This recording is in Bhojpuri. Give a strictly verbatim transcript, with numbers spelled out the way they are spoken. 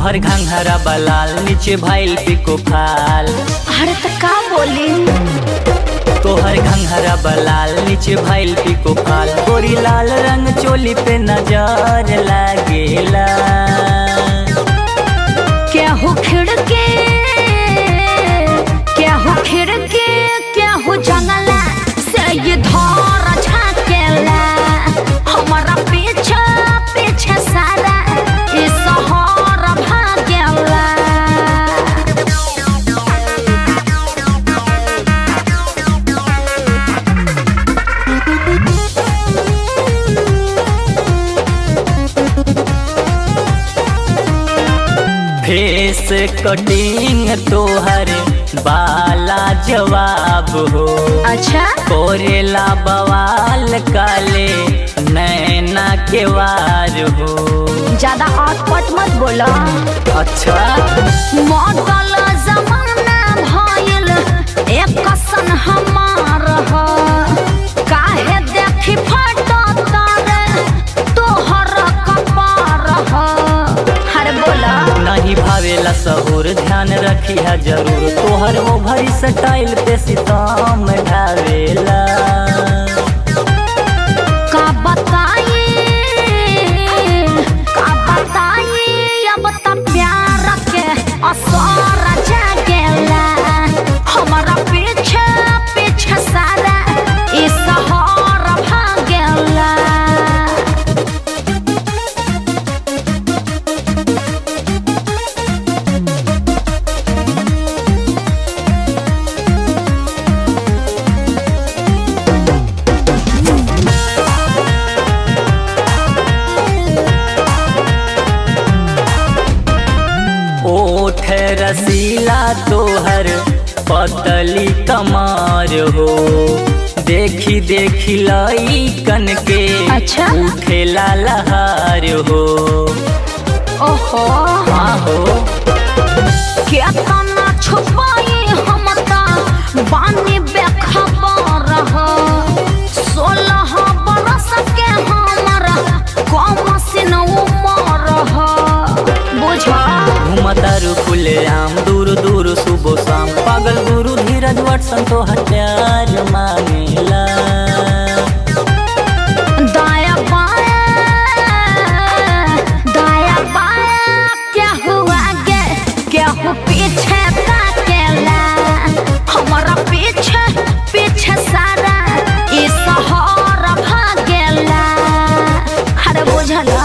तोहर घंघरा बलाल नीचे भाईल पिको फाल। अरे तो का बोली तोहर घंघरा बलाल नीचे भाईल पिको फाल। गोरी लाल रंग चोली पे नजर लागेला। क्या हो खिड़के क्या हो खिड़के क्या हो जंगला से ये धर झाकेला। हमारा पीछे पीछे सारा ये शहर भागेला। फेस कटिंग तोहर बाला जवाब हो। अच्छा कोरेला बवाल काले नैना के वार हो। ज्यादा आटपट मत बोला। अच्छा मॉडल जमाना भइल एक सन हमार हो। काहे देखी फोटो तारे तोहर कपार हो। हर बोला नहीं भावेला सहूर ध्यान रखी है जरूर। तोहर वो भरी स्टाइल पे सितम ढावेला। का बताई का बताई अब त प्यार के असर जागेला। हमारा पीछे पीछे सारा ई शहर भागेला। ओठ रसीला तोहर पतली कमार हो। देखी देखी लाई कन के अच्छा? उठेला लहार हो। ओहो आहो केतना छुपाई हम त बानी बेखबर हो। सोलह बरस के हमर कम सिन उमर हो। बुझा घुमतारू खुले आम दूर दूर सुबह शाम। पागल गुरु धीरज वटसन तो हत्यार मांगेला। दाया बाया दाया बाया क्या हुआ आगे क्या हो पीछे ताकेला। हमारा पीछे पीछे सारा ई शहर भागेला। अरे बुझला।